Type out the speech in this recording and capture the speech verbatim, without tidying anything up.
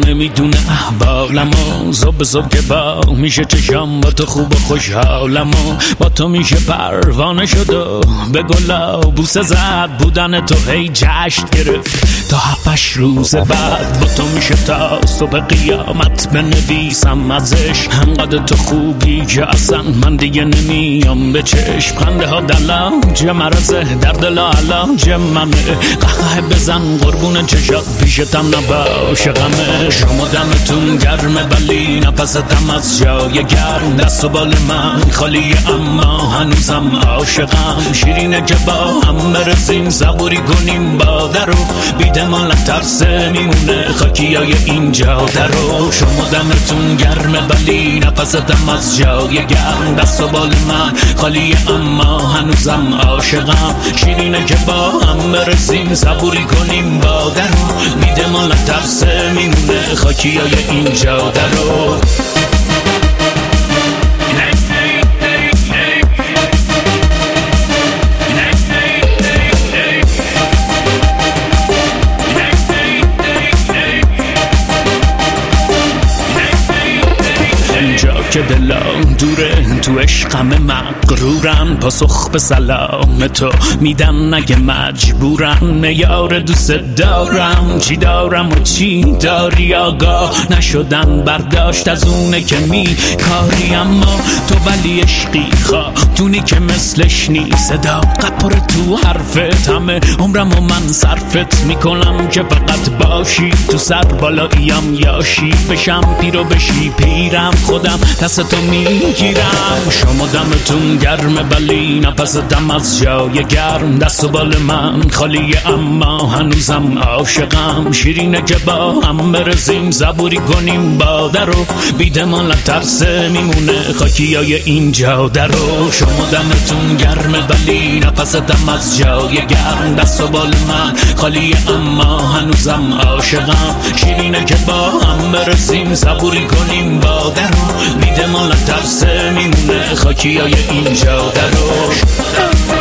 نمیدونه احوالمو، صبح صبح که با میشه چشم با تو خوب و خوشحالمو، با تو میشه پروانه شد و به گلا بوسه زد، بودن تو هی جشن گرفت تا هفتش روز بعد، با تو میشه تا صبح قیامت بنویسم ازش، همقدر تو خوبی که اصلا من دیگه نمیام به چشم، خنده ها دلاج مرزه در دل علاج منه، قهقه بزن قربون چشات پیشتم نباشه غمه، شما دمتون گرمه ولی نفستم از جای گرم، دست و بال من خالیه اما هنوزم عاشقم، شیرینه که با هم برسیم صبوری کنیم با درو، بیده مال ترسه میمونه خاکی های اینجا درو، شما دمتون گرمه ولی نفستم از جای گرم، دست و بال من خالیه اما هنوزم عاشقم، شیرینه که با هم برسیم صبوری کنیم با درو، بیده مال ترسه میمونه خاکی های اینجا درو. که دلم دوره تو عشقم مغرورن، پاسخ به سلام تو میدم نگه مجبورم، یار دوست دارم چی دارم و چی داری، آگاه نشدن برداشت از اونه که می کاری، اما تو ولی عشقی خاتونی که مثلش نیست، صداقت پر تو حرفت، همه عمرم و من صرفت میکنم که فقط باشی تو سر بالاییم، یاشی بشم پیرو بشی پیرم، خودم دست تو میگیرم، شما دمتون گرمه ولی نفستم از جای گرم، دست و بال من خالیه اما هنوزم عاشقم، شیرینه که با هم برسیم صبوری کنیم با درو، بیده مال ترسه میمونه خاکی های اینجا درو، شما دمتون گرمه ولی نفستم از جای گرم، دست و بال من خالیه اما هنوزم عاشقم، شیرینه که با هم برسیم صبوری کنیم با درو، بیده مال ترسه میمونه خاکی های اینجا درو.